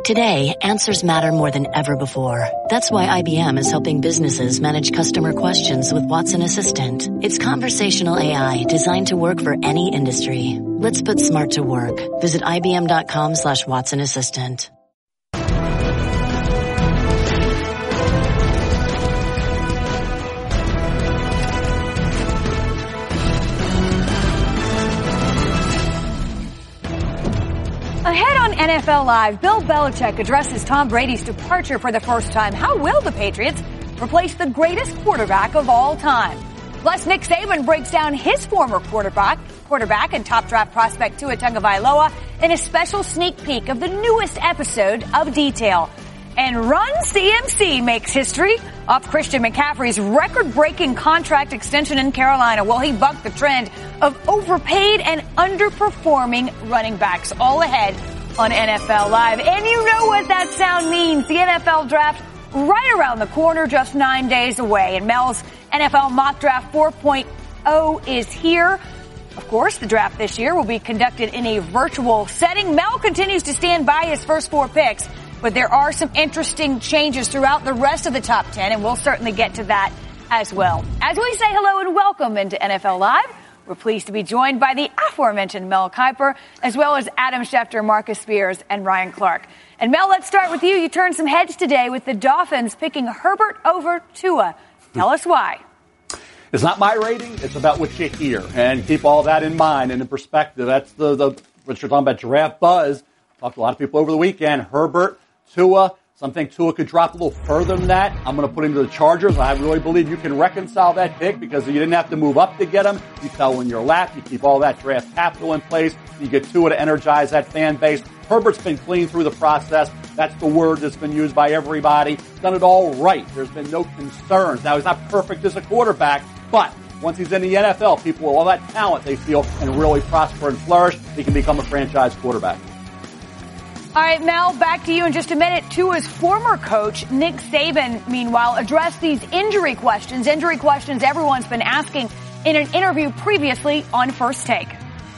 Today, answers matter more than ever before. That's why IBM is helping businesses manage customer questions with Watson Assistant. It's conversational AI designed to work for any industry. Let's put smart to work. Visit IBM.com/Watson Assistant. Ahead on NFL Live, Bill Belichick addresses Tom Brady's departure for the first time. How will the Patriots replace the greatest quarterback of all time? Plus, Nick Saban breaks down his former quarterback and top draft prospect Tua Tagovailoa in a special sneak peek of the newest episode of Detail. And Run CMC makes history off Christian McCaffrey's record-breaking contract extension in Carolina. Will he buck the trend of overpaid and underperforming running backs? All ahead on NFL Live. And you know what that sound means. The NFL Draft right around the corner, just 9 days away. And Mel's NFL Mock Draft 4.0 is here. Of course, the draft this year will be conducted in a virtual setting. Mel continues to stand by his first 4 picks. But there are some interesting changes throughout the rest of the top 10, and we'll certainly get to that as well. As we say hello and welcome into NFL Live, we're pleased to be joined by the aforementioned Mel Kiper, as well as Adam Schefter, Marcus Spears, and Ryan Clark. And Mel, let's start with you. You turned some heads today with the Dolphins picking Herbert over Tua. Tell us why. It's not my rating. It's about what you hear. And keep all that in mind and in perspective. That's the what you're talking about, draft buzz. Talked to a lot of people over the weekend. Herbert, Tua, some think Tua could drop a little further than that. I'm going to put him to the Chargers. I really believe you can reconcile that pick because you didn't have to move up to get him. You fell in your lap. You keep all that draft capital in place. You get Tua to energize that fan base. Herbert's been clean through the process. That's the word that's been used by everybody. Done it all right. There's been no concerns. Now, he's not perfect as a quarterback, but once he's in the NFL, people with all that talent, they feel, can really prosper and flourish. He can become a franchise quarterback. All right, Mel, back to you in just a minute. Tua's former coach, Nick Saban, meanwhile, addressed these injury questions everyone's been asking in an interview previously on First Take.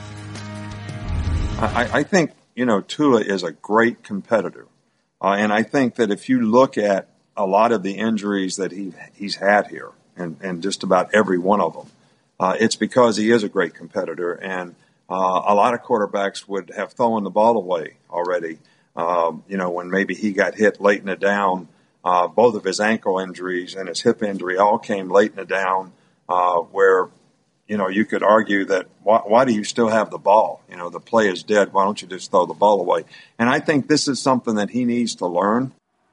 I think, Tua is a great competitor. And I think that if you look at a lot of the injuries that he's had here, and just about every one of them, it's because he is a great competitor. And a lot of quarterbacks would have thrown the ball away already. When maybe he got hit late in the down, both of his ankle injuries and his hip injury all came late in the down, where, you could argue that why do you still have the ball? The play is dead. Why don't you just throw the ball away? And I think this is something that he needs to learn.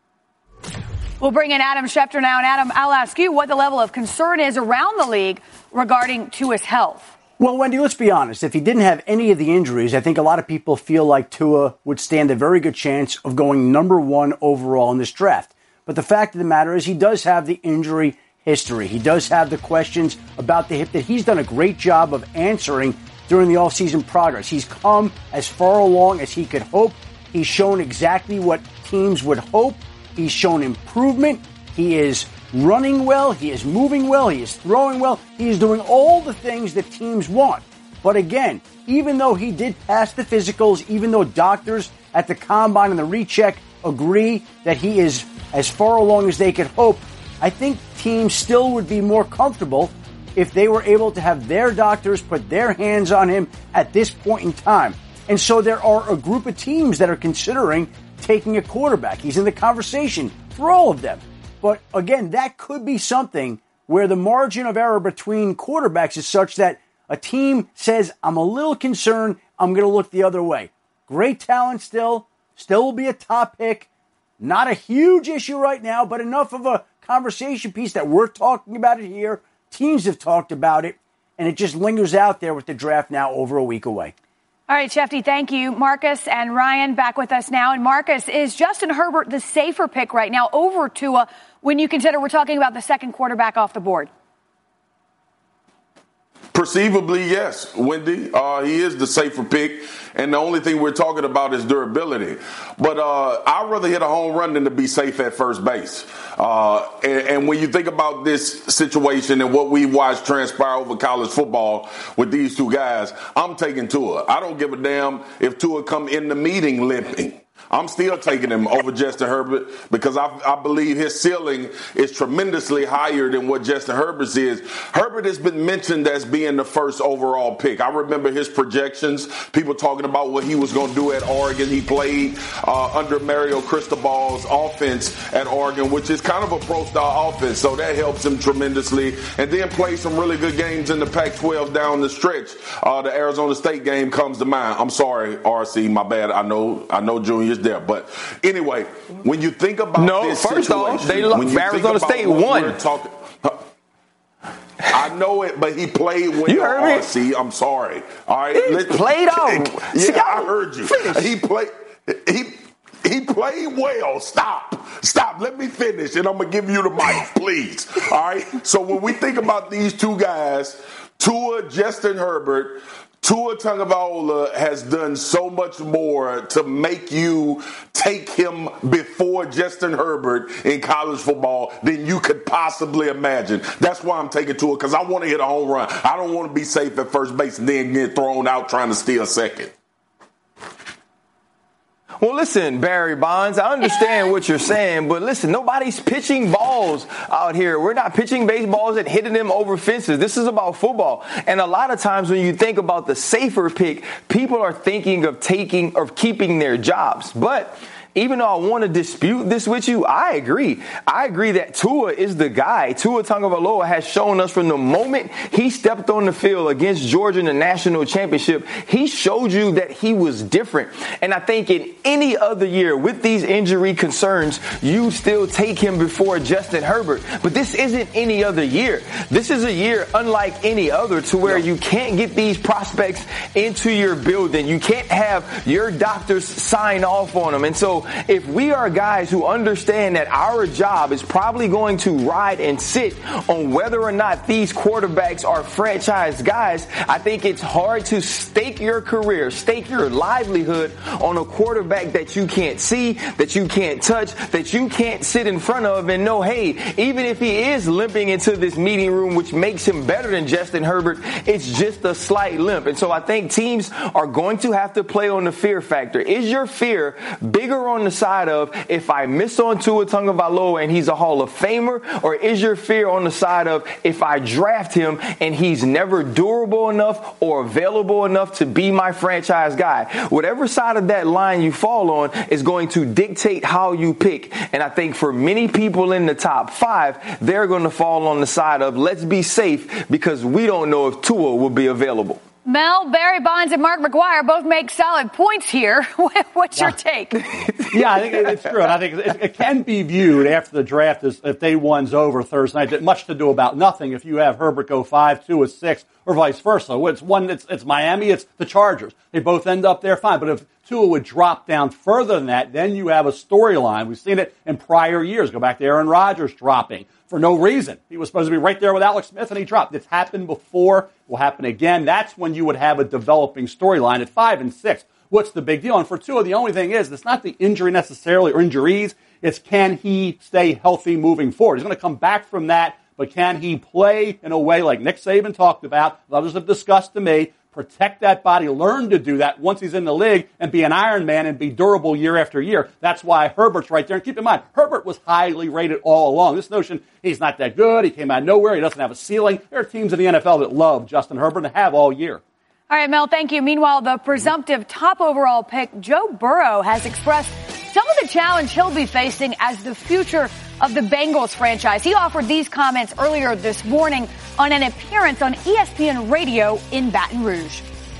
We'll bring in Adam Schefter now. And Adam, I'll ask you what the level of concern is around the league regarding Tua's health. Well, Wendy, let's be honest. If he didn't have any of the injuries, I think a lot of people feel like Tua would stand a very good chance of going number 1 overall in this draft. But the fact of the matter is he does have the injury history. He does have the questions about the hip that he's done a great job of answering during the offseason progress. He's come as far along as he could hope. He's shown exactly what teams would hope. He's shown improvement. He is running well, he is moving well, he is throwing well, he is doing all the things that teams want. But again, even though he did pass the physicals, even though doctors at the combine and the recheck agree that he is as far along as they could hope, I think teams still would be more comfortable if they were able to have their doctors put their hands on him at this point in time. And so there are a group of teams that are considering taking a quarterback. He's in the conversation for all of them. But again, that could be something where the margin of error between quarterbacks is such that a team says, I'm a little concerned, I'm going to look the other way. Great talent still will be a top pick. Not a huge issue right now, but enough of a conversation piece that we're talking about it here. Teams have talked about it, and it just lingers out there with the draft now over a week away. All right, Shefty, thank you. Marcus and Ryan back with us now. And Marcus, is Justin Herbert the safer pick right now over Tua when you consider we're talking about the second quarterback off the board? Perceivably, yes, Wendy. He is the safer pick, and the only thing we're talking about is durability. But I'd rather hit a home run than to be safe at first base. And when you think about this situation and what we watched transpire over college football with these two guys, I'm taking Tua. I don't give a damn if Tua come in the meeting limping. I'm still taking him over Justin Herbert because I believe his ceiling is tremendously higher than what Justin Herbert's is. Herbert has been mentioned as being the first overall pick. I remember his projections, people talking about what he was going to do at Oregon. He played under Mario Cristobal's offense at Oregon, which is kind of a pro-style offense, so that helps him tremendously. And then play some really good games in the Pac-12 down the stretch. The Arizona State game comes to mind. I'm sorry, RC, my bad. I know Junior's there. But anyway, when you think about this first situation, off, Arizona State won. I know it, but he played well. You heard me? RC, I'm sorry. All right, he played out. Yeah, I heard you. He played well. Stop. Let me finish, and I'm going to give you the mic, please. All right? So when we think about these two guys, Tua, Justin Herbert, Tua Tagovailoa has done so much more to make you take him before Justin Herbert in college football than you could possibly imagine. That's why I'm taking Tua, because I want to hit a home run. I don't want to be safe at first base and then get thrown out trying to steal second. Well, listen, Barry Bonds, I understand what you're saying, but listen, nobody's pitching balls out here. We're not pitching baseballs and hitting them over fences. This is about football. And a lot of times when you think about the safer pick, people are thinking of keeping their jobs. But even though I want to dispute this with you, I agree. I agree that Tua is the guy. Tua Tagovailoa has shown us from the moment he stepped on the field against Georgia in the national championship, he showed you that he was different. And I think in any other year with these injury concerns, you still take him before Justin Herbert. But this isn't any other year. This is a year unlike any other to where you can't get these prospects into your building. You can't have your doctors sign off on them. And so if we are guys who understand that our job is probably going to ride and sit on whether or not these quarterbacks are franchise guys, I think it's hard to stake your career, stake your livelihood on a quarterback that you can't see, that you can't touch, that you can't sit in front of and know, hey, even if he is limping into this meeting room, which makes him better than Justin Herbert, it's just a slight limp. And so I think teams are going to have to play on the fear factor. Is your fear bigger on the side of if I miss on Tua Tagovailoa and he's a Hall of Famer, or is your fear on the side of if I draft him and he's never durable enough or available enough to be my franchise guy? Whatever side of that line you fall on is going to dictate how you pick. And I think for many people in the top 5, they're going to fall on the side of let's be safe because we don't know if Tua will be available. Mel, Barry Bonds, and Mark McGuire both make solid points here. What's your take? Yeah, I think it's true. And I think it can be viewed after the draft as if day one's over Thursday night. Much to do about nothing if you have Herbert go 5, Tua 6, or vice versa. It's Miami, it's the Chargers. They both end up there fine. But if Tua would drop down further than that, then you have a storyline. We've seen it in prior years. Go back to Aaron Rodgers dropping for no reason. He was supposed to be right there with Alex Smith, and he dropped. It's happened before. Will happen again. That's when you would have a developing storyline at 5 and 6. What's the big deal? And for Tua, the only thing is, it's not the injury necessarily or injuries. It's can he stay healthy moving forward? He's going to come back from that, but can he play in a way like Nick Saban talked about, others have discussed to me, protect that body, learn to do that once he's in the league and be an Iron Man and be durable year after year. That's why Herbert's right there. And keep in mind, Herbert was highly rated all along. This notion, he's not that good, he came out of nowhere, he doesn't have a ceiling. There are teams in the NFL that love Justin Herbert and have all year. All right, Mel, thank you. Meanwhile, the presumptive top overall pick, Joe Burrow, has expressed some of the challenge he'll be facing as the future of the Bengals franchise. He offered these comments earlier this morning on an appearance on ESPN Radio in Baton Rouge.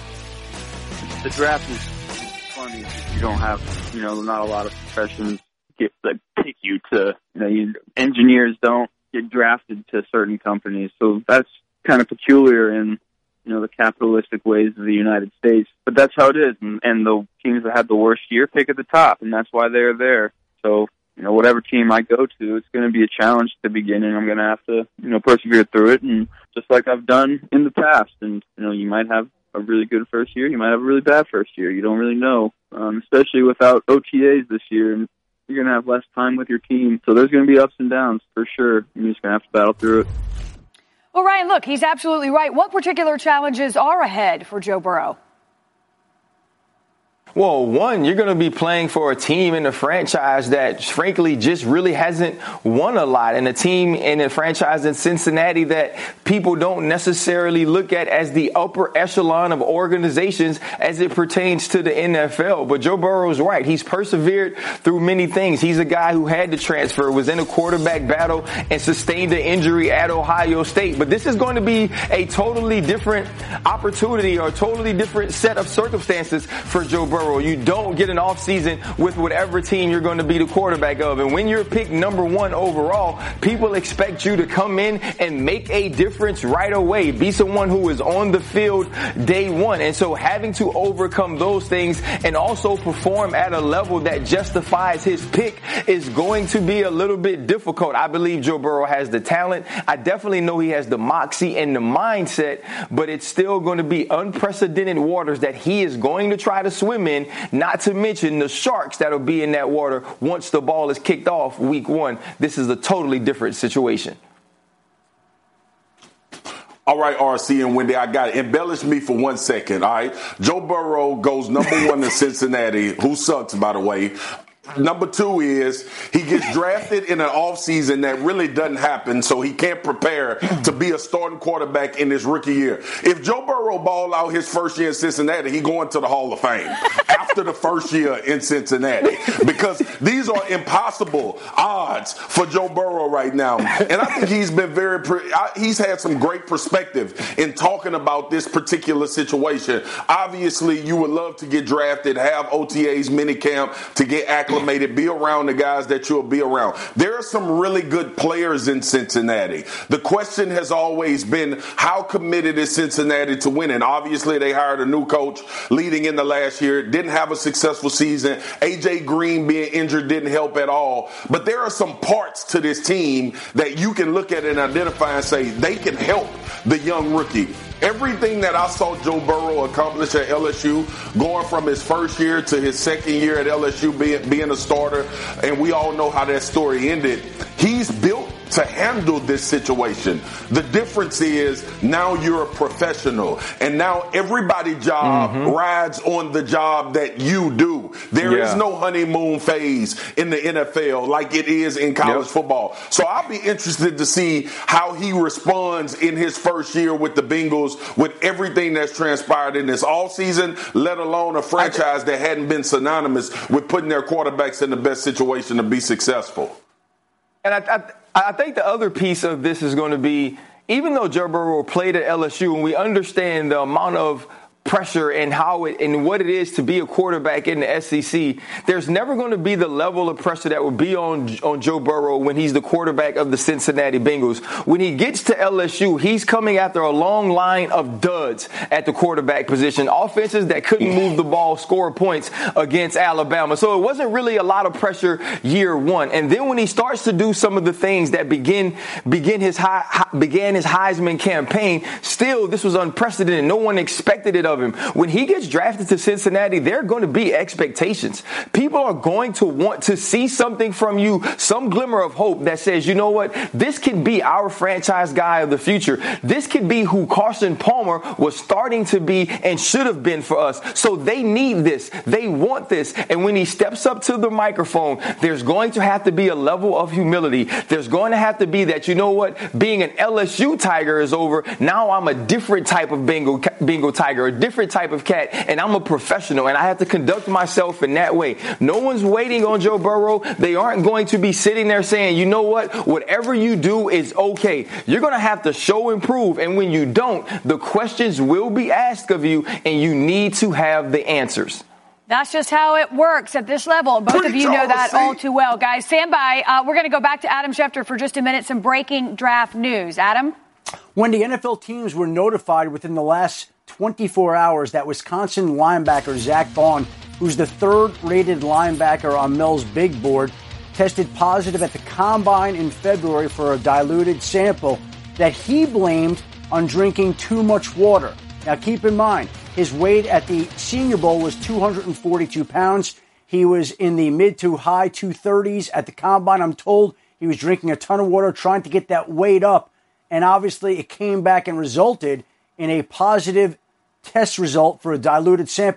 The draft is funny. You don't have, not a lot of professions that pick you to, engineers don't get drafted to certain companies. So that's kind of peculiar in, the capitalistic ways of the United States. But that's how it is. And the teams that had the worst year pick at the top, and that's why they're there. So, whatever team I go to, it's going to be a challenge at the beginning. I'm going to have to, persevere through it, and just like I've done in the past. And, you might have a really good first year. You might have a really bad first year. You don't really know, especially without OTAs this year. And you're going to have less time with your team. So there's going to be ups and downs for sure. You're just going to have to battle through it. Well, Ryan, look, he's absolutely right. What particular challenges are ahead for Joe Burrow? Well, one, you're going to be playing for a team in a franchise that, frankly, just really hasn't won a lot, and a team in a franchise in Cincinnati that people don't necessarily look at as the upper echelon of organizations as it pertains to the NFL. But Joe Burrow's right. He's persevered through many things. He's a guy who had to transfer, was in a quarterback battle, and sustained an injury at Ohio State. But this is going to be a totally different opportunity or a totally different set of circumstances for Joe Burrow. You don't get an offseason with whatever team you're going to be the quarterback of. And when you're picked number 1 overall, people expect you to come in and make a difference right away. Be someone who is on the field day one. And so having to overcome those things and also perform at a level that justifies his pick is going to be a little bit difficult. I believe Joe Burrow has the talent. I definitely know he has the moxie and the mindset, but it's still going to be unprecedented waters that he is going to try to swim in, not to mention the sharks that'll be in that water once the ball is kicked off week 1. This is a totally different situation. All right, RC and Wendy, I got it. Embellish me for 1 second, all right? Joe Burrow goes number 1 to Cincinnati, who sucks, by the way. Number 2 is he gets drafted in an offseason that really doesn't happen, so he can't prepare to be a starting quarterback in his rookie year. If Joe Burrow ball out his first year in Cincinnati, he going to the Hall of Fame after the first year in Cincinnati, because these are impossible odds for Joe Burrow right now. And I think he's been he's had some great perspective in talking about this particular situation. Obviously, you would love to get drafted, have OTAs, minicamp to get acclimated, be around the guys that you'll be around. There are some really good players in Cincinnati. The question has always been, how committed is Cincinnati to winning? Obviously, they hired a new coach leading in the last year, didn't have a successful season. A.J. Green being injured didn't help at all. But there are some parts to this team that you can look at and identify and say they can help the young rookie. Everything that I saw Joe Burrow accomplish at LSU, going from his first year to his second year at LSU being a starter, and we all know how that story ended, he's built to handle this situation. The difference is now you're a professional, and now everybody's job rides on the job that you do. There is no honeymoon phase in the NFL like it is in college football. So I'll be interested to see how he responds in his first year with the Bengals with everything that's transpired in this offseason, let alone a franchise that hadn't been synonymous with putting their quarterbacks in the best situation to be successful. And I think the other piece of this is going to be, even though Joe Burrow played at LSU and we understand the amount of pressure and what it is to be a quarterback in the SEC, there's never going to be the level of pressure that will be on Joe Burrow when he's the quarterback of the Cincinnati Bengals. When he gets to LSU, he's coming after a long line of duds at the quarterback position, offenses that couldn't move the ball, score points against Alabama. So it wasn't really a lot of pressure year 1. And then when he starts to do some of the things that began his Heisman campaign, still this was unprecedented. No one expected it of him. When he gets drafted to Cincinnati, there are going to be expectations. People are going to want to see something from you, some glimmer of hope that says, you know what, this could be our franchise guy of the future. This could be who Carson Palmer was starting to be and should have been for us. So they need this. They want this. And when he steps up to the microphone, there's going to have to be a level of humility. There's going to have to be that, you know what, being an LSU Tiger is over. Now I'm a different type of Bengal Tiger, a different type of cat, and I'm a professional, and I have to conduct myself in that way. No one's waiting on Joe Burrow. They aren't going to be sitting there saying, you know what, whatever you do is okay. You're going to have to show and prove, and when you don't, the questions will be asked of you, and you need to have the answers. That's just how it works at this level. Both of you know that all too well. Guys, stand by. We're going to go back to Adam Schefter for just a minute. Some breaking draft news. Adam? When the NFL teams were notified within the last 24 hours that Wisconsin linebacker Zach Bond, who's the 3rd-rated linebacker on Mel's big board, tested positive at the Combine in February for a diluted sample that he blamed on drinking too much water. Now, keep in mind, his weight at the Senior Bowl was 242 pounds. He was in the mid to high 230s at the Combine. I'm told he was drinking a ton of water, trying to get that weight up. And obviously, it came back and resulted in a positive test result for a diluted sample.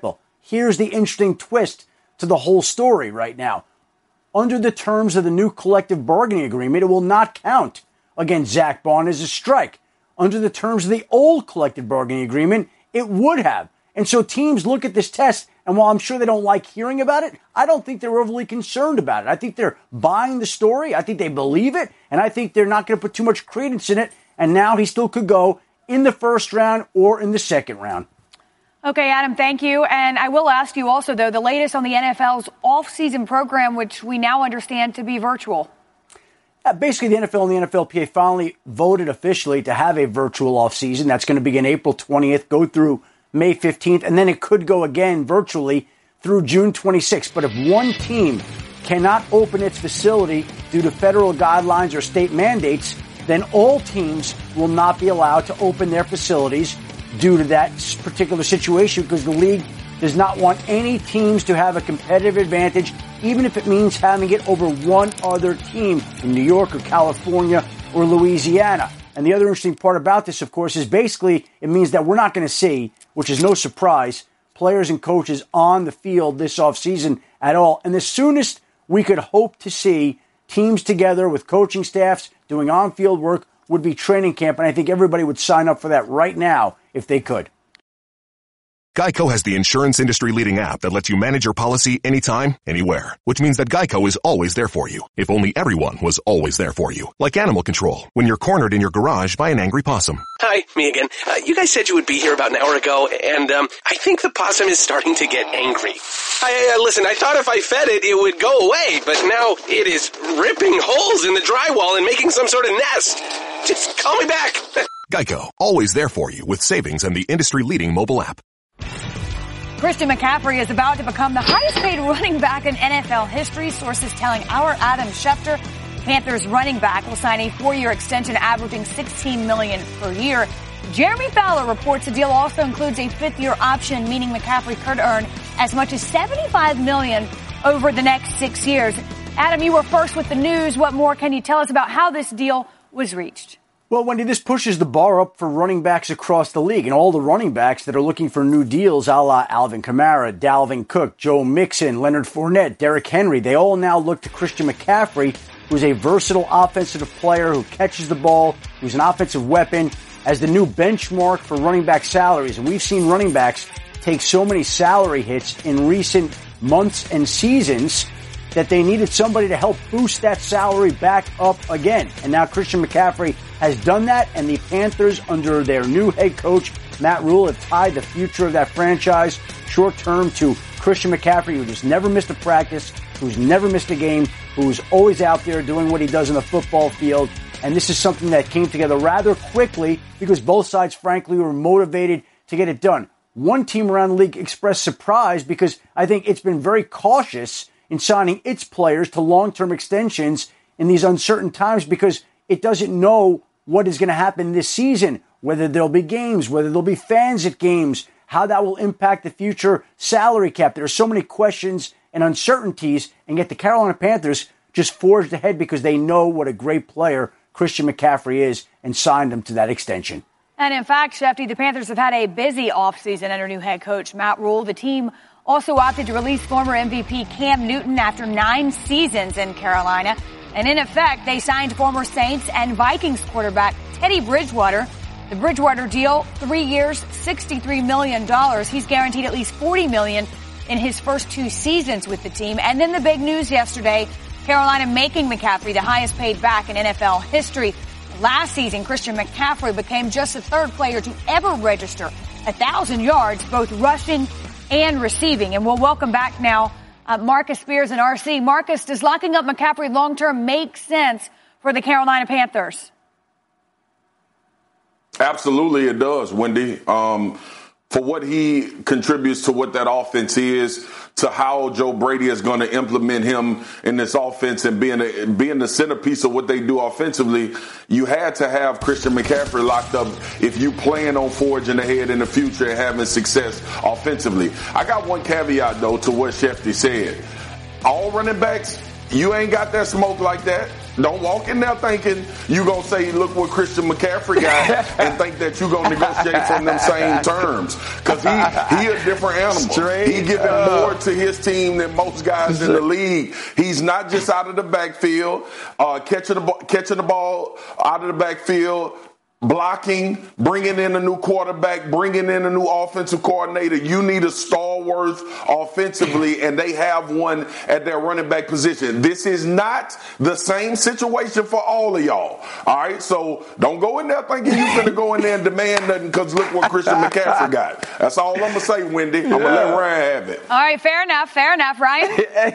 here's the interesting twist to the whole story right now. Under the terms of the new collective bargaining agreement, it will not count against Zach Bond as a strike. Under the terms of the old collective bargaining agreement, it would have. And so teams look at this test, and while I'm sure they don't like hearing about it, I don't think they're overly concerned about it. I think they're buying the story. I think they believe it, and I think they're not going to put too much credence in it. And now he still could go in the first round or in the second round. Okay, Adam, thank you. And I will ask you also, though, the latest on the NFL's off-season program, which we now understand to be virtual. Basically, the NFL and the NFLPA finally voted officially to have a virtual offseason. That's going to begin April 20th, go through May 15th, and then it could go again virtually through June 26th. But if one team cannot open its facility due to federal guidelines or state mandates, then all teams will not be allowed to open their facilities due to that particular situation, because the league does not want any teams to have a competitive advantage, even if it means having it over one other team in New York or California or Louisiana. And the other interesting part about this, of course, is basically it means that we're not going to see, which is no surprise, players and coaches on the field this offseason at all. And the soonest we could hope to see teams together with coaching staffs doing on-field work would be training camp. And I think everybody would sign up for that right now if they could. Geico has the insurance industry-leading app that lets you manage your policy anytime, anywhere. Which means that Geico is always there for you. If only everyone was always there for you. Like animal control, when you're cornered in your garage by an angry possum. Hi, me again. You guys said you would be here about an hour ago, and I think the possum is starting to get angry. Listen, I thought if I fed it, it would go away, but now it is ripping holes in the drywall and making some sort of nest. Just call me back. Geico, always there for you with savings and the industry-leading mobile app. Christian McCaffrey is about to become the highest-paid running back in NFL history. Sources telling our Adam Schefter, Panthers running back will sign a 4-year extension averaging $16 million per year. Jeremy Fowler reports the deal also includes a 5th-year option, meaning McCaffrey could earn as much as $75 million over the next 6 years. Adam, you were first with the news. What more can you tell us about how this deal was reached? Well, Wendy, this pushes the bar up for running backs across the league, and all the running backs that are looking for new deals, a la Alvin Kamara, Dalvin Cook, Joe Mixon, Leonard Fournette, Derrick Henry, they all now look to Christian McCaffrey, who's a versatile offensive player who catches the ball, who's an offensive weapon, as the new benchmark for running back salaries. And we've seen running backs take so many salary hits in recent months and seasons that they needed somebody to help boost that salary back up again. And now Christian McCaffrey has done that, and the Panthers, under their new head coach, Matt Rule, have tied the future of that franchise short term to Christian McCaffrey, who just never missed a practice, who's never missed a game, who's always out there doing what he does on the football field. And this is something that came together rather quickly because both sides, frankly, were motivated to get it done. One team around the league expressed surprise because I think it's been very cautious in signing its players to long-term extensions in these uncertain times because it doesn't know what is going to happen this season, whether there'll be games, whether there'll be fans at games, how that will impact the future salary cap. There are so many questions and uncertainties, and yet the Carolina Panthers just forged ahead because they know what a great player Christian McCaffrey is and signed him to that extension. And in fact, Shefty, the Panthers have had a busy offseason under new head coach Matt Rule. The team also opted to release former MVP Cam Newton after 9 seasons in Carolina. And in effect, they signed former Saints and Vikings quarterback Teddy Bridgewater. The Bridgewater deal, 3 years, $63 million. He's guaranteed at least $40 million in his first 2 seasons with the team. And then the big news yesterday, Carolina making McCaffrey the highest paid back in NFL history. Last season, Christian McCaffrey became just the 3rd player to ever register 1,000 yards, both rushing and receiving. And we'll welcome back now Marcus Spears and RC. Marcus, does locking up McCaffrey long-term make sense for the Carolina Panthers? Absolutely it does, Wendy. For what he contributes to what that offense is, to how Joe Brady is going to implement him in this offense and being the centerpiece of what they do offensively, you had to have Christian McCaffrey locked up if you plan on forging ahead in the future and having success offensively. I got one caveat, though, to what Shefty said. All running backs You ain't got that smoke like that. Don't walk in there thinking you going to say, look what Christian McCaffrey got and think that you going to negotiate from them same terms. Because he a different animal. He giving more to his team than most guys in the league. He's not just out of the backfield, catching the ball out of the backfield, blocking, bringing in a new quarterback, bringing in a new offensive coordinator. You need a stalwart offensively, and they have one at their running back position. This is not the same situation for all of y'all. All right, so don't go in there thinking you're going to go in there and demand nothing because look what Christian McCaffrey got. That's all I'm going to say, Wendy. I'm going to let Ryan have it. All right, fair enough, Ryan.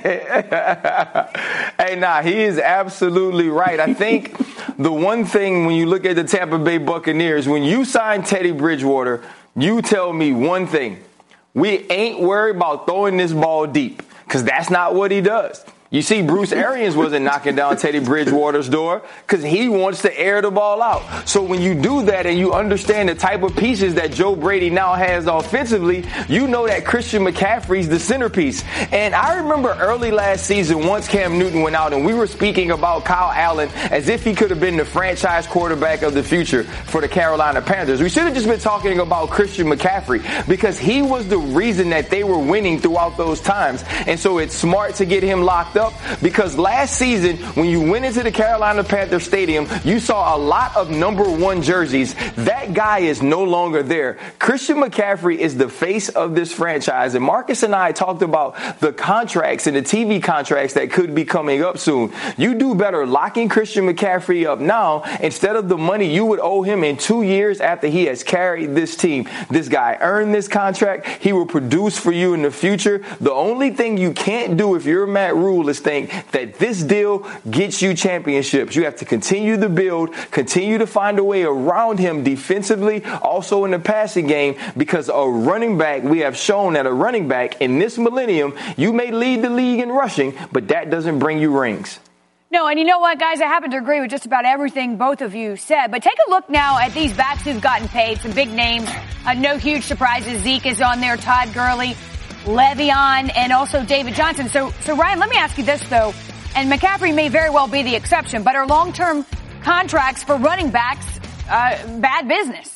Hey, he is absolutely right. I think the one thing when you look at the Tampa Bay Buccaneers, when you sign Teddy Bridgewater, you tell me one thing. We ain't worried about throwing this ball deep because that's not what he does. You see, Bruce Arians wasn't knocking down Teddy Bridgewater's door because he wants to air the ball out. So when you do that and you understand the type of pieces that Joe Brady now has offensively, you know that Christian McCaffrey's the centerpiece. And I remember early last season once Cam Newton went out and we were speaking about Kyle Allen as if he could have been the franchise quarterback of the future for the Carolina Panthers. We should have just been talking about Christian McCaffrey because he was the reason that they were winning throughout those times. And so it's smart to get him locked up. Because last season, when you went into the Carolina Panthers Stadium, you saw a lot of number 1 jerseys. That guy is no longer there. Christian McCaffrey is the face of this franchise. And Marcus and I talked about the contracts and the TV contracts that could be coming up soon. You do better locking Christian McCaffrey up now instead of the money you would owe him in 2 years after he has carried this team. This guy earned this contract. He will produce for you in the future. The only thing you can't do if you're Matt Rule is think that this deal gets you championships. You have to continue to build, continue to find a way around him defensively, also in the passing game, because a running back, we have shown that a running back in this millennium, you may lead the league in rushing, but that doesn't bring you rings. No, and you know what, guys? I happen to agree with just about everything both of you said. But take a look now at these backs who've gotten paid, some big names. No huge surprises. Zeke is on there, Todd Gurley, Le'Veon, and also David Johnson. So Ryan, let me ask you this, though, and McCaffrey may very well be the exception, but are long-term contracts for running backs bad business?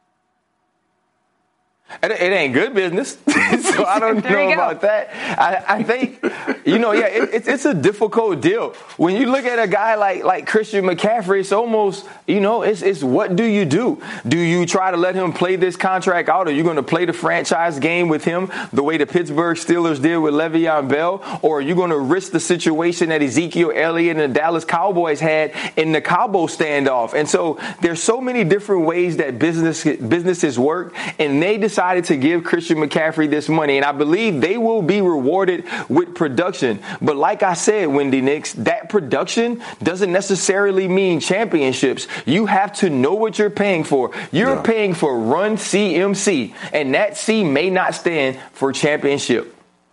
It ain't good business, so I don't know about that. I think, it's a difficult deal. When you look at a guy like Christian McCaffrey, it's almost, it's what do you do? Do you try to let him play this contract out? Are you going to play the franchise game with him the way the Pittsburgh Steelers did with Le'Veon Bell? Or are you going to risk the situation that Ezekiel Elliott and the Dallas Cowboys had in the Cabo standoff? And so there's so many different ways that businesses work, and they decided to give Christian McCaffrey this money, and I believe they will be rewarded with production. But like I said, Wendy Nix, that production doesn't necessarily mean championships. You have to know what you're paying for. You're paying for Run CMC, and that C may not stand for championship.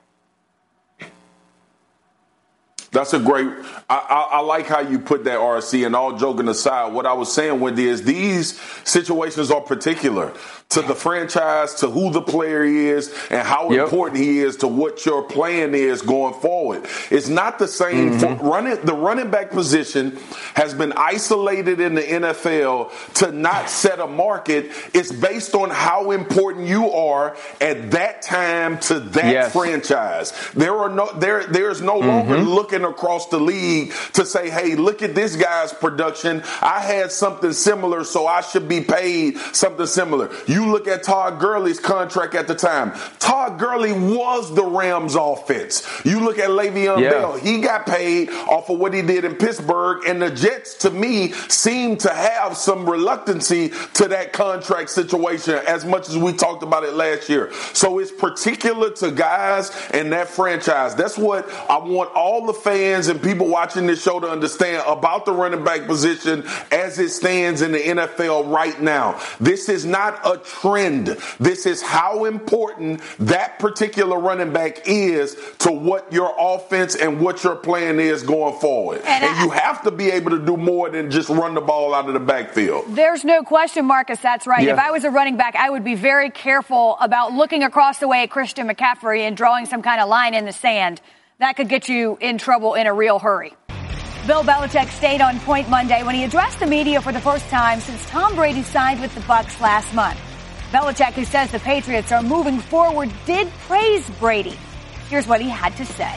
That's a great. I like how you put that, RC. And all joking aside, what I was saying, Wendy, is these situations are particular to the franchise, to who the player is, and how important he is to what your plan is going forward. It's not the same. The running back position has been isolated in the NFL to not set a market. It's based on how important you are at that time to that franchise. There's no longer looking across the league to say, hey, look at this guy's production. I had something similar, so I should be paid something similar. You look at Todd Gurley's contract at the time. Todd Gurley was the Rams offense. You look at Le'Veon Bell. He got paid off of what he did in Pittsburgh, and the Jets, to me, seem to have some reluctancy to that contract situation as much as we talked about it last year. So it's particular to guys and that franchise. That's what I want all the fans and people watching this show to understand about the running back position as it stands in the NFL right now. This is not a trend. This is how important that particular running back is to what your offense and what your plan is going forward. And you have to be able to do more than just run the ball out of the backfield. There's no question, Marcus, that's right. If I was a running back, I would be very careful about looking across the way at Christian McCaffrey and drawing some kind of line in the sand. That could get you in trouble in a real hurry. Bill Belichick stayed on point Monday when he addressed the media for the first time since Tom Brady signed with the Bucs last month. Belichick, who says the Patriots are moving forward, did praise Brady. Here's what he had to say.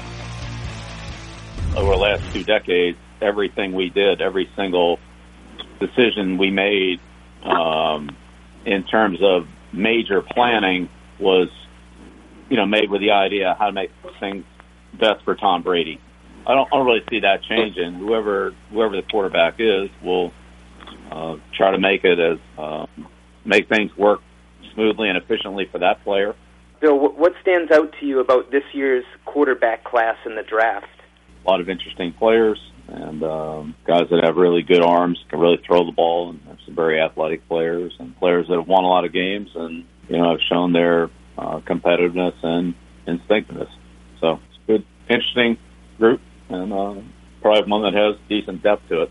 Over the last 2 decades, everything we did, every single decision we made in terms of major planning was, made with the idea how to make things best for Tom Brady. I don't really see that changing. Whoever the quarterback is will try to make it as make things work smoothly and efficiently for that player. Bill, what stands out to you about this year's quarterback class in the draft? A lot of interesting players and guys that have really good arms, can really throw the ball, and have some very athletic players and players that have won a lot of games and have shown their competitiveness and instinctiveness. So it's a good, interesting group, and probably one that has decent depth to it.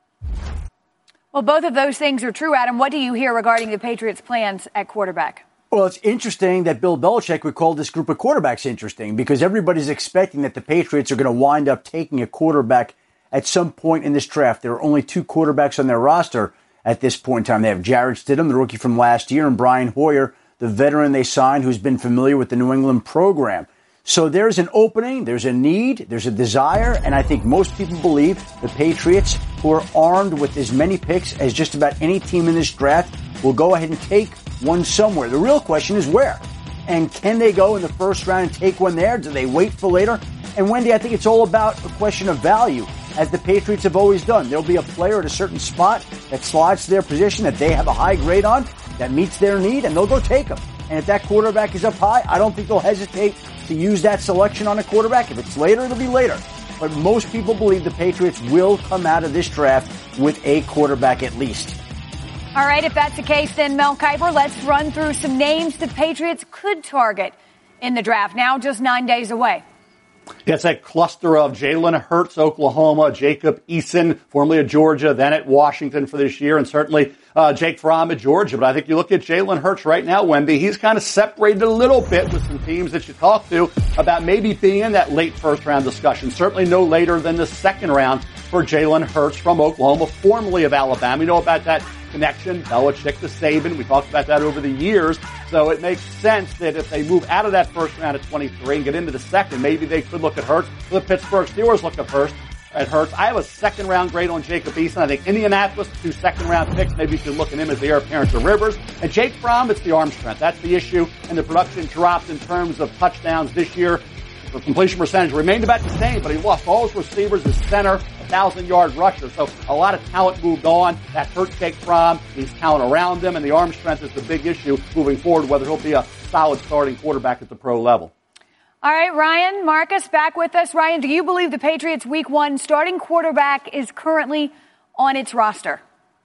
Well, both of those things are true, Adam. What do you hear regarding the Patriots' plans at quarterback? Well, it's interesting that Bill Belichick would call this group of quarterbacks interesting because everybody's expecting that the Patriots are going to wind up taking a quarterback at some point in this draft. There are only 2 quarterbacks on their roster at this point in time. They have Jarrett Stidham, the rookie from last year, and Brian Hoyer, the veteran they signed who's been familiar with the New England program. So there's an opening, there's a need, there's a desire, and I think most people believe the Patriots, who are armed with as many picks as just about any team in this draft, will go ahead and take one somewhere. The real question is where. And can they go in the first round and take one there? Do they wait for later? And Wendy, I think it's all about a question of value, as the Patriots have always done. There'll be a player at a certain spot that slides to their position that they have a high grade on, that meets their need, and they'll go take them. And if that quarterback is up high, I don't think they'll hesitate to use that selection on a quarterback. If it's later, it'll be later. But most people believe the Patriots will come out of this draft with a quarterback at least. All right, if that's the case, then Mel Kiper, let's run through some names the Patriots could target in the draft, now just 9 days away. Yeah, it's a cluster of Jalen Hurts, Oklahoma, Jacob Eason, formerly of Georgia, then at Washington for this year, and certainly Jake Fromm at Georgia. But I think you look at Jalen Hurts right now, Wendy, he's kind of separated a little bit with some teams that you talk to about maybe being in that late first-round discussion. Certainly no later than the second round for Jalen Hurts from Oklahoma, formerly of Alabama. You know about that connection, Belichick to Saban. We talked about that over the years. So it makes sense that if they move out of that first round at 23 and get into the second, maybe they could look at Hurts. The Pittsburgh Steelers look at Hurts. I have a second-round grade on Jacob Eason. I think Indianapolis, 2 second-round picks. Maybe you should look at him as the heir apparent to Rivers. And Jake Fromm, it's the arm strength. That's the issue. And the production dropped in terms of touchdowns this year. The completion percentage remained about the same, but he lost all his receivers, his center, 1,000-yard rusher. So a lot of talent moved on. That hurt Jake Fromm. He's talent around him, and the arm strength is the big issue moving forward, whether he'll be a solid starting quarterback at the pro level. All right, Ryan Marcus back with us. Ryan, do you believe the Patriots' Week 1 starting quarterback is currently on its roster?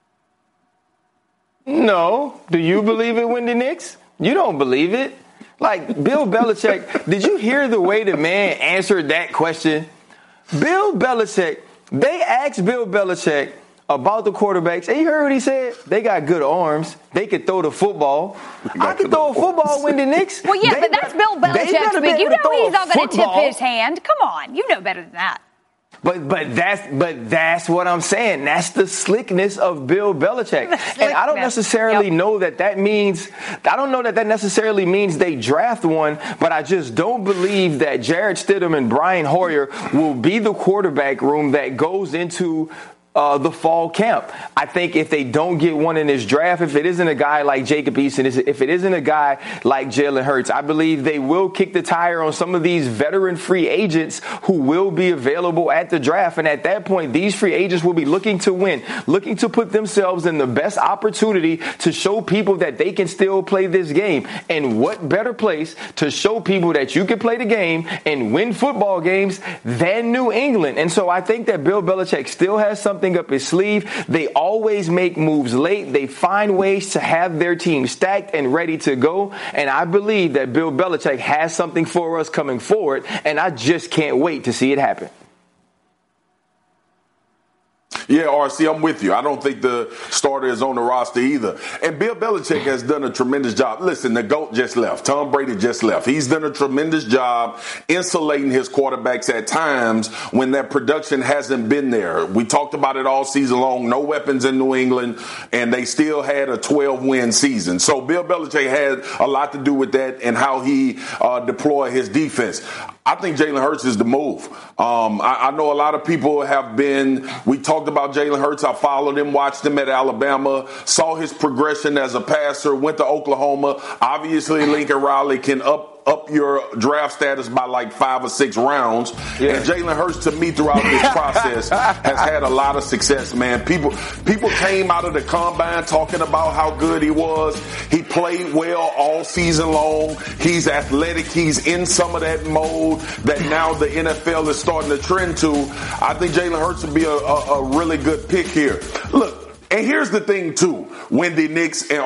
No. Do you believe it, Wendy Nix? You don't believe it. Like, Bill Belichick, did you hear the way the man answered that question? Bill Belichick, they asked Bill Belichick about the quarterbacks, and you heard what he said? They got good arms. They could throw the football. I could throw a football, Wendy Nix. Well, yeah, but that's Bill Belichick speak. You know he's not going to tip his hand. Come on. You know better than that. But that's what I'm saying. That's the slickness of Bill Belichick. And I don't necessarily know that means, I don't know that necessarily means they draft one, but I just don't believe that Jarrett Stidham and Brian Hoyer will be the quarterback room that goes into the fall camp. I think if they don't get one in this draft, if it isn't a guy like Jacob Eason, if it isn't a guy like Jalen Hurts, I believe they will kick the tire on some of these veteran free agents who will be available at the draft. And at that point, these free agents will be looking to win, looking to put themselves in the best opportunity to show people that they can still play this game. And what better place to show people that you can play the game and win football games than New England? And so I think that Bill Belichick still has something up his sleeve. They always make moves late. They find ways to have their team stacked and ready to go. And I believe that Bill Belichick has something for us coming forward, and I just can't wait to see it happen. Yeah, RC, I'm with you. I don't think the starter is on the roster either. And Bill Belichick has done a tremendous job. Listen, the GOAT just left. Tom Brady just left. He's done a tremendous job insulating his quarterbacks at times when that production hasn't been there. We talked about it all season long. No weapons in New England, and they still had a 12-win season. So Bill Belichick had a lot to do with that and how he deployed his defense. I think Jalen Hurts is the move. I know a lot of people have been, we talked about Jalen Hurts. I followed him, watched him at Alabama, saw his progression as a passer, went to Oklahoma. Obviously, Lincoln Riley can up your draft status by like 5 or 6 rounds. Yeah. And Jalen Hurts, to me, throughout this process, has had a lot of success, man. People came out of the combine talking about how good he was. He played well all season long. He's athletic. He's in some of that mode that now the NFL is starting to trend to. I think Jalen Hurts would be a really good pick here. Look, and here's the thing, too, Wendy, Nix, and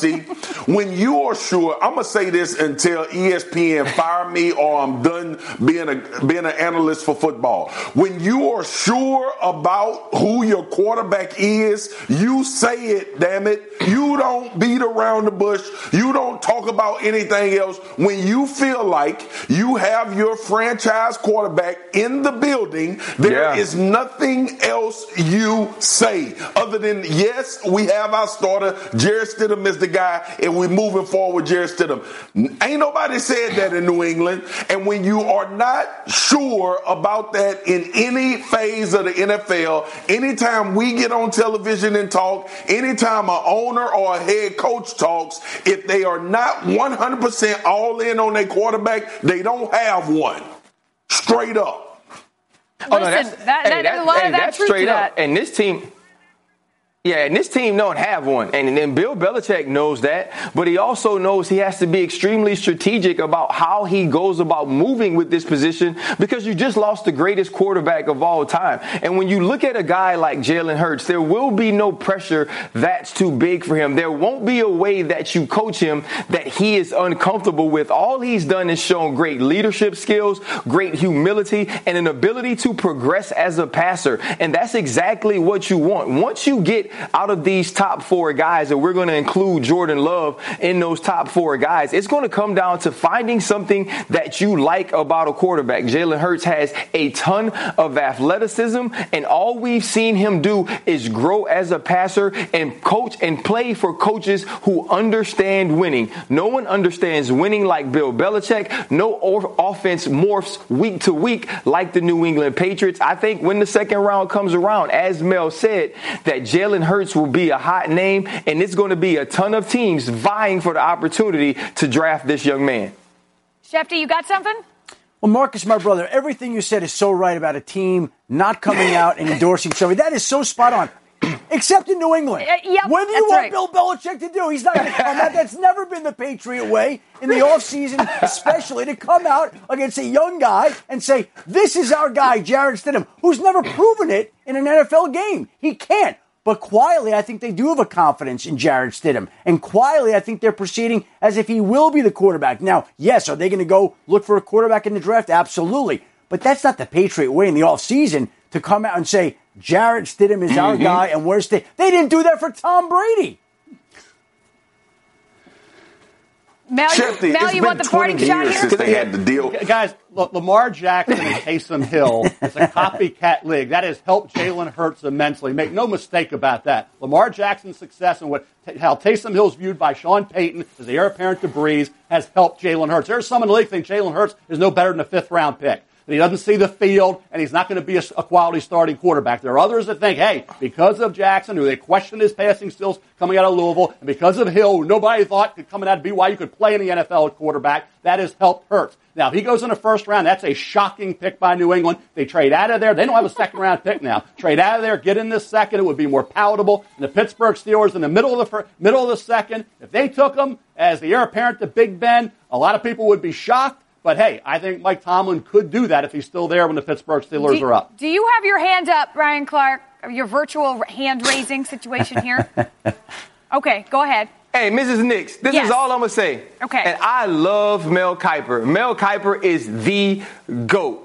RC. When you are sure, I'm going to say this until ESPN fire me or I'm done being an analyst for football. When you are sure about who your quarterback is, you say it, damn it. You don't beat around the bush. You don't talk about anything else. When you feel like you have your franchise quarterback in the building, there is nothing else you say other than, yes, we have our starter. Jarrett Stidham is the guy, and we're moving forward with Jarrett Stidham. Ain't nobody said that in New England. And when you are not sure about that in any phase of the NFL, anytime we get on television and talk, anytime an owner or a head coach talks, if they are not 100% all in on their quarterback, they don't have one. Straight up. Listen, there's a lot of that truth straight to that. up. And this team... Yeah, and this team don't have one. And Bill Belichick knows that, but he also knows he has to be extremely strategic about how he goes about moving with this position because you just lost the greatest quarterback of all time. And when you look at a guy like Jalen Hurts, there will be no pressure that's too big for him. There won't be a way that you coach him that he is uncomfortable with. All he's done is shown great leadership skills, great humility, and an ability to progress as a passer. And that's exactly what you want. Once you get out of these top 4 guys, and we're going to include Jordan Love in those top 4 guys, it's going to come down to finding something that you like about a quarterback. Jalen Hurts has a ton of athleticism, and all we've seen him do is grow as a passer and coach and play for coaches who understand winning. No one understands winning like Bill Belichick. No offense morphs week to week like the New England Patriots. I think when the second round comes around, as Mel said, that Jalen Hurts will be a hot name, and it's going to be a ton of teams vying for the opportunity to draft this young man. Shefty, you got something? Well, Marcus, my brother, everything you said is so right about a team not coming out and endorsing somebody. That is so spot on. Except in New England. Yep, what do you want Bill Belichick to do? He's not going to come out. That's never been the Patriot way in the offseason, especially to come out against a young guy and say, this is our guy, Jarrett Stidham, who's never proven it in an NFL game. He can't. But quietly, I think they do have a confidence in Jarrett Stidham. And quietly, I think they're proceeding as if he will be the quarterback. Now, yes, are they going to go look for a quarterback in the draft? Absolutely. But that's not the Patriot way in the offseason to come out and say, Jarrett Stidham is our guy, and where's Stidham? They didn't do that for Tom Brady. Mel, you want the parting shot here? Since they had the deal. Guys, look, Lamar Jackson and Taysom Hill is a copycat league. That has helped Jalen Hurts immensely. Make no mistake about that. Lamar Jackson's success and how Taysom Hill is viewed by Sean Payton as the heir apparent to Breeze has helped Jalen Hurts. There's some in the league think Jalen Hurts is no better than a 5th-round pick. That he doesn't see the field, and he's not going to be a quality starting quarterback. There are others that think, hey, because of Jackson, who they question his passing skills coming out of Louisville, and because of Hill, who nobody thought coming out of BYU could play in the NFL at quarterback, that has helped Hurts. Now, if he goes in the 1st round, that's a shocking pick by New England. They trade out of there. They don't have a 2nd-round pick now. Trade out of there, get in this 2nd. It would be more palatable. And the Pittsburgh Steelers in the middle of the 2nd, if they took him as the heir apparent to Big Ben, a lot of people would be shocked. But, hey, I think Mike Tomlin could do that if he's still there when the Pittsburgh Steelers are up. Do you have your hand up, Brian Clark, your virtual hand-raising situation here? Okay, go ahead. Hey, Mrs. Nix, this is all I'm going to say. Okay. And I love Mel Kiper. Mel Kiper is the GOAT.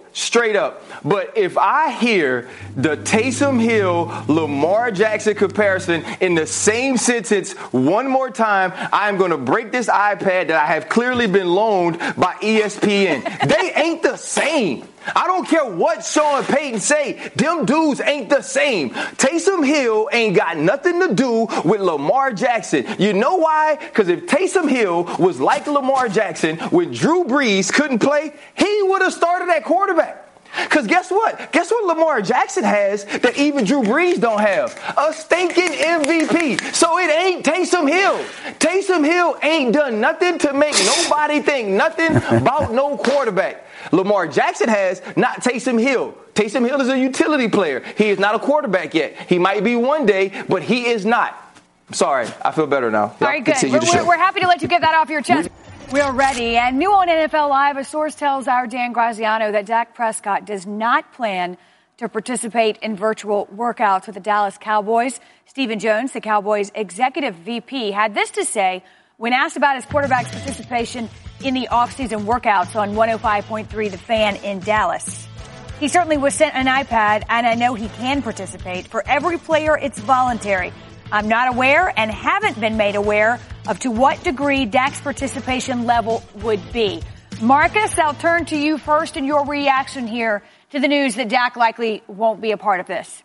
straight up. But if I hear the Taysom Hill, Lamar Jackson comparison in the same sentence one more time, I'm going to break this iPad that I have clearly been loaned by ESPN. They ain't the same. I don't care what Sean Payton say. Them dudes ain't the same. Taysom Hill ain't got nothing to do with Lamar Jackson. You know why? Because if Taysom Hill was like Lamar Jackson when Drew Brees couldn't play, he would have started at quarterback. Because guess what? Guess what Lamar Jackson has that even Drew Brees don't have? A stinking MVP. So it ain't Taysom Hill. Taysom Hill ain't done nothing to make nobody think nothing about no quarterback. Lamar Jackson has, not Taysom Hill. Taysom Hill is a utility player. He is not a quarterback yet. He might be one day, but he is not. Sorry, I feel better now. All right, good. We're happy to let you get that off your chest. We're ready. And new on NFL Live, a source tells our Dan Graziano that Dak Prescott does not plan to participate in virtual workouts with the Dallas Cowboys. Stephen Jones, the Cowboys' executive VP, had this to say when asked about his quarterback's participation in the offseason workouts on 105.3 The Fan in Dallas. He certainly was sent an iPad, and I know he can participate. For every player, it's voluntary. I'm not aware and haven't been made aware of to what degree Dak's participation level would be. Marcus, I'll turn to you first in your reaction here to the news that Dak likely won't be a part of this.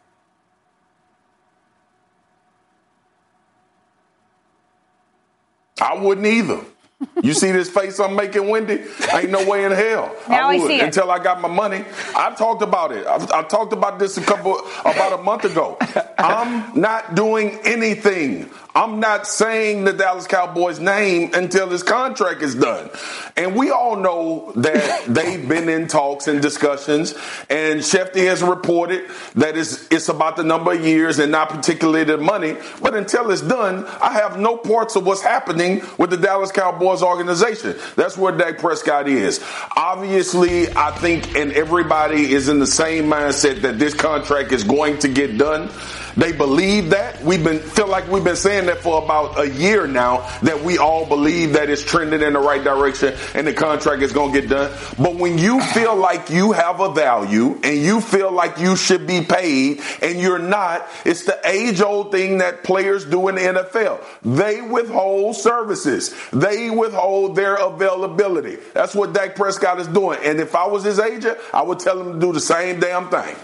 I wouldn't either. You see this face I'm making, Wendy? Ain't no way in hell. Now I would see it. until I got my money. I talked about it. I talked about this about a month ago. I'm not doing anything. I'm not saying the Dallas Cowboys name until his contract is done. And we all know that they've been in talks and discussions, and Shefty has reported that it's about the number of years and not particularly the money. But until it's done, I have no parts of what's happening with the Dallas Cowboys organization. That's where Dak Prescott is. Obviously, I think, and everybody is in the same mindset that this contract is going to get done. They believe that. Feel like we've been saying that for about a year now, that we all believe that it's trending in the right direction and the contract is going to get done. But when you feel like you have a value and you feel like you should be paid and you're not, it's the age-old thing that players do in the NFL. They withhold services. They withhold their availability. That's what Dak Prescott is doing. And if I was his agent, I would tell him to do the same damn thing.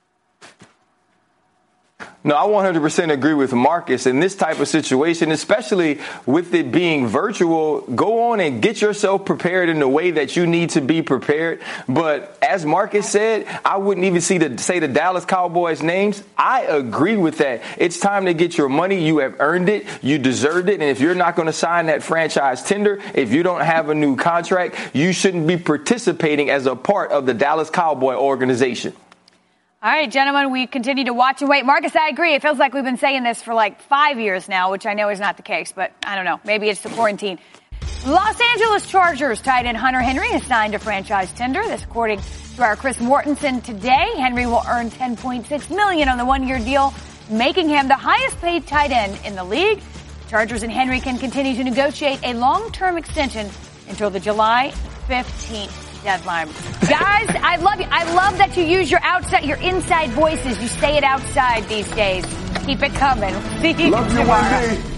No, I 100% agree with Marcus. In this type of situation, especially with it being virtual, go on and get yourself prepared in the way that you need to be prepared. But as Marcus said, I wouldn't even say the Dallas Cowboys names. I agree with that. It's time to get your money. You have earned it. You deserved it. And if you're not going to sign that franchise tender, if you don't have a new contract, you shouldn't be participating as a part of the Dallas Cowboy organization. All right, gentlemen, we continue to watch and wait. Marcus, I agree. It feels like we've been saying this for like 5 years now, which I know is not the case, but I don't know. Maybe it's the quarantine. Los Angeles Chargers tight end Hunter Henry has signed a franchise tender. This according to our Chris Mortensen today. Henry will earn $10.6 million on the one-year deal, making him the highest paid tight end in the league. Chargers and Henry can continue to negotiate a long-term extension until the July 15th. Deadline. Guys, I love you. I love that you use your inside voices. You say it outside these days. Keep it coming. See you tomorrow.